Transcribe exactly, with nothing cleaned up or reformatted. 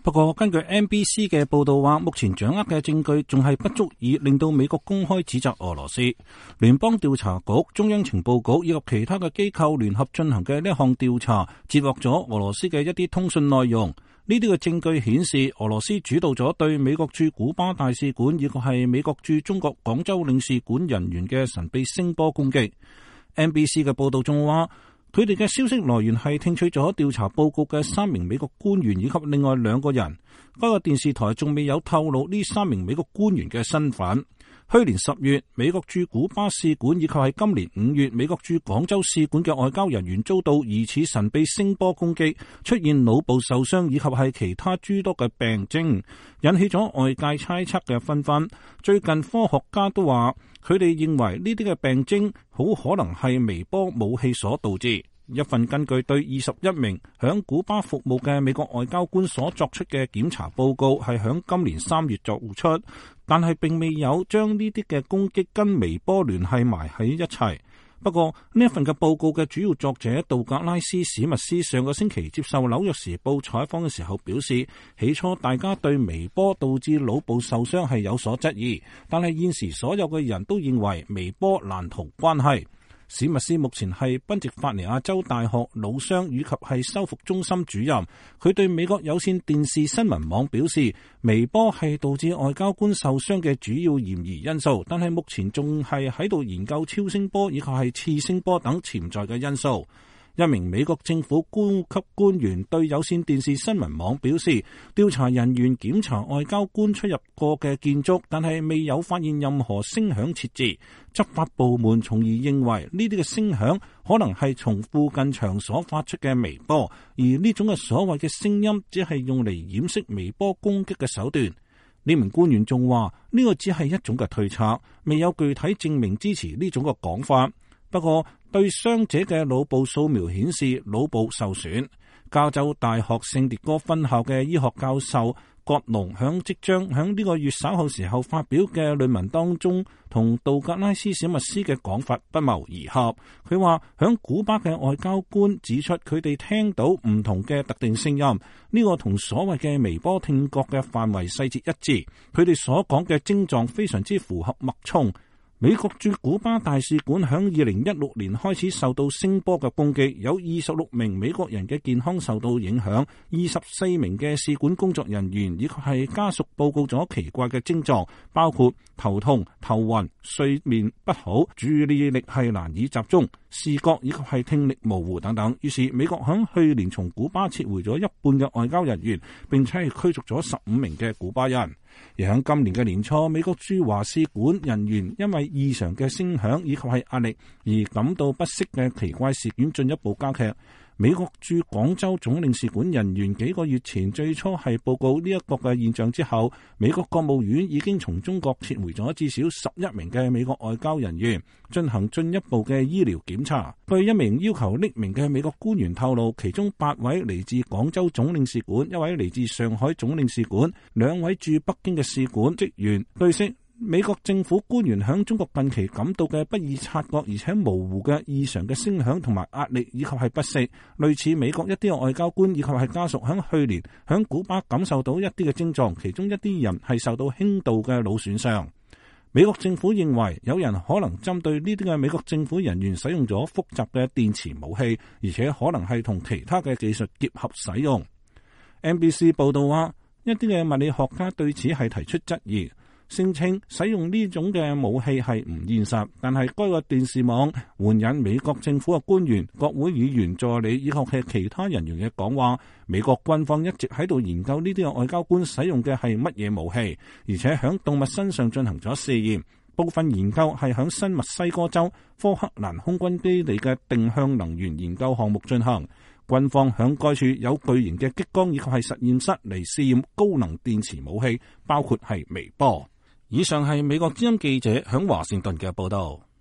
不過，根據 N B C 嘅報道話，目前掌握嘅證據仲係不足以令到美國公開指責俄羅斯。聯邦調查局、中央情報局以及其他嘅機構聯合進行嘅呢一項調查，截獲咗俄羅斯嘅一啲通訊內容。呢啲嘅證據顯示，俄羅斯主導咗對美國駐古巴大使館以及係美國駐中國廣州領事館人員嘅神秘聲波攻擊。N B C 嘅報道仲話，佢哋嘅消息來源係聽取咗調查報告嘅三名美國官員以及另外兩個人。該個電視台仲未有透露呢三名美國官員嘅身份。去年十月，美國駐古巴使館以及係今年五月，美國駐廣州使館嘅外交人員遭到疑似神秘聲波攻擊，出現腦部受傷以及係其他諸多嘅病徵，引起咗外界猜測嘅紛紛。最近科學家都話，佢哋認為呢啲嘅病徵好可能係微波武器所導致。一份根據對二十一名響古巴服務嘅美國外交官所作出嘅檢查報告，係響今年三月作出，但係並未有將呢啲嘅攻擊跟微波聯繫埋喺一齊。不過呢一份嘅報告嘅主要作者道格拉斯史密斯上個星期接受紐約時報採訪嘅時候表示，起初大家對微波導致腦部受傷係有所質疑，但係現時所有嘅人都認為微波難逃關係。史密斯目前係賓夕法尼亞州大學腦傷以及係修復中心主任。佢對美國有線電視新聞網表示，微波係導致外交官受傷嘅主要嫌疑因素，但係目前仲係喺度研究超聲波以及係次聲波等潛在嘅因素。一名美國政府高級官員對有線電視新聞網表示，調查人員檢查外交官出入過嘅建築，但係未有發現任何聲響設置。執法部門從而認為呢啲嘅聲響可能係從附近場所發出嘅微波，而呢種嘅所謂嘅聲音只係用嚟掩飾微波攻擊嘅手段。呢名官員仲話，呢個只係一種嘅推測，未有具體證明支持呢種嘅講法。不過，對傷者嘅腦部掃描顯示腦部受損。加州大學聖迭戈分校嘅醫學教授葛隆響即將響呢個月稍後時候發表嘅論文當中，同道格拉斯史密斯嘅講法不謀而合。佢話響古巴嘅外交官指出，佢哋聽到唔同嘅特定聲音，呢個同所謂嘅微波聽覺嘅範圍細節一致。佢哋所講嘅症狀非常之符合脈衝。美國駐古巴大使館響二零一六年開始受到聲波嘅攻擊，有二十六名美國人嘅健康受到影響，二十四名嘅使館工作人員以及係家屬報告咗奇怪嘅症狀，包括頭痛、頭暈、睡眠不好、注意力係難以集中、視覺以及係聽力模糊等等。於是美國響去年從古巴撤回咗一半嘅外交人員，並且係驅逐咗十五名嘅古巴人。而喺今年嘅年初，美國駐華使館人員因為異常嘅聲響以及係壓力而感到不適嘅奇怪事件進一步加劇。美國駐廣州總領事館人員幾個月前最初係報告呢一個嘅現象之後，美國國務院已經從中國撤回咗至少十一名嘅美國外交人員進行進一步嘅醫療檢查。據一名要求匿名嘅美國官員透露，其中八位嚟自廣州總領事館，一位嚟自上海總領事館，兩位駐北京嘅使館職員。據悉，美國政府官員響中國近期感到嘅不易察覺而且模糊嘅異常嘅聲響同埋壓力以及係不適，類似美國一啲外交官以及係家屬響去年響古巴感受到一啲嘅症狀，其中一啲人係受到輕度嘅腦損傷。美國政府認為有人可能針對呢啲嘅美國政府人員使用咗複雜嘅電磁武器，而且可能係同其他嘅技術結合使用。N B C 報道話，一啲嘅物理學家對此係提出質疑，聲稱使用呢種嘅武器係唔現實，但係該個電視網援引美國政府嘅官員、國會議員助理以及係其他人員嘅講話，美國軍方一直喺度研究呢啲嘅外交官使用嘅係乜嘢武器，而且響動物身上進行咗試驗。部分研究係響新墨西哥州科克蘭空軍基地嘅定向能源研究項目進行。軍方響該處有巨型嘅激光以及係實驗室嚟試驗高能電磁武器，包括係微波。以上係美國之音記者響華盛頓嘅報道。